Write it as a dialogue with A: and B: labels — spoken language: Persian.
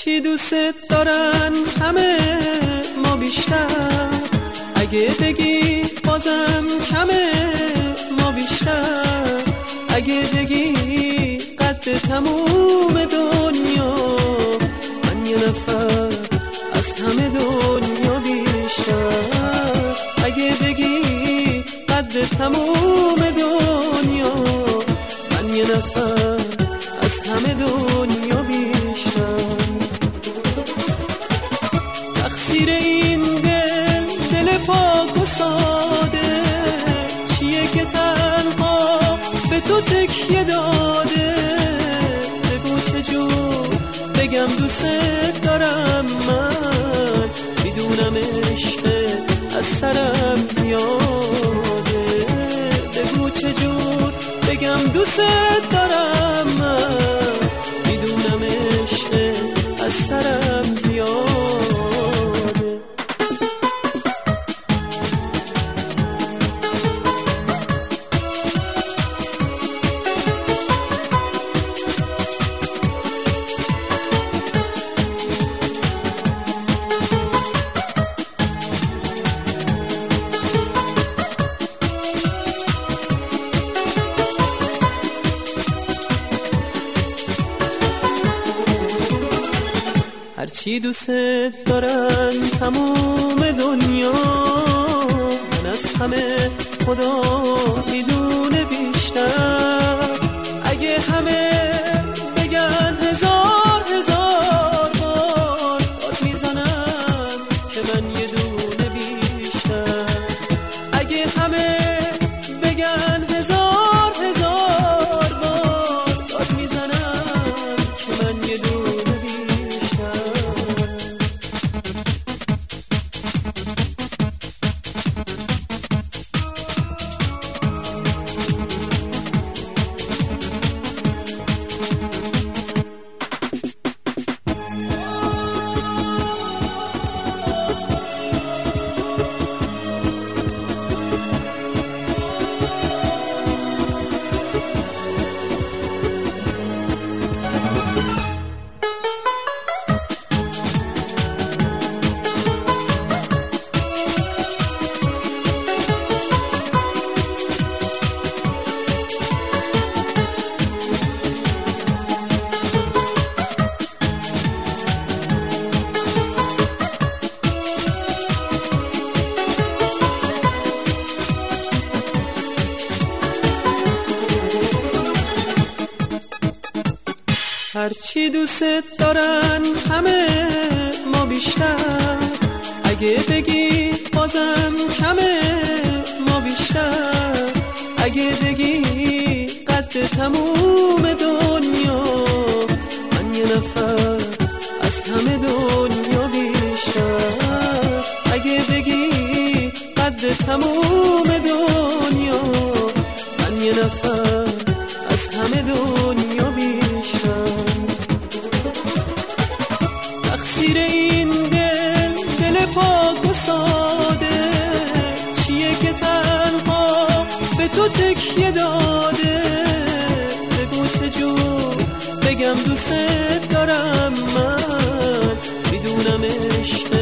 A: هرچی دوست دارن همه ما بیشتر، اگه بگی بازم کمه ما بیشتر، اگه بگی قد تموم دنیا من یه نفر از همه دنیا بیشتر، اگه بگی قد تموم دنیا من یه نفر از همه دنیا بیشتر. تقصیر این دل پاک و ساده چیه که تنها به تو تکیه داده؟ بگو چجور بگم دوست دارم، من میدونم عشق از سرم زیاده. بگو چجور بگم دوست دارم، من میدونم عشق از سرم زیاده. هرچی دوست دارن تموم دنیا من از همه خدا میدونه بیشتر، اگه همه بگن هزار بار داد میزنم که من یه دونه بیشتر، اگه همه بگن هزار بار داد میزنم که من یه دونه. هرچی دوست دارن همه ما بیشتر، اگه بگی بازم کمه ما بیشتر، اگه بگی قد تموم دنیا من یه نفر از همه دنیا بیشتر، اگه بگی قد تموم دنیا من یه نفر از همه دنیا بیشتر. تقصیر این دل پاک و ساده چیه که تنها به تو تکیه داده؟ بگو چجور بگم دوست دارم، من میدونم عشق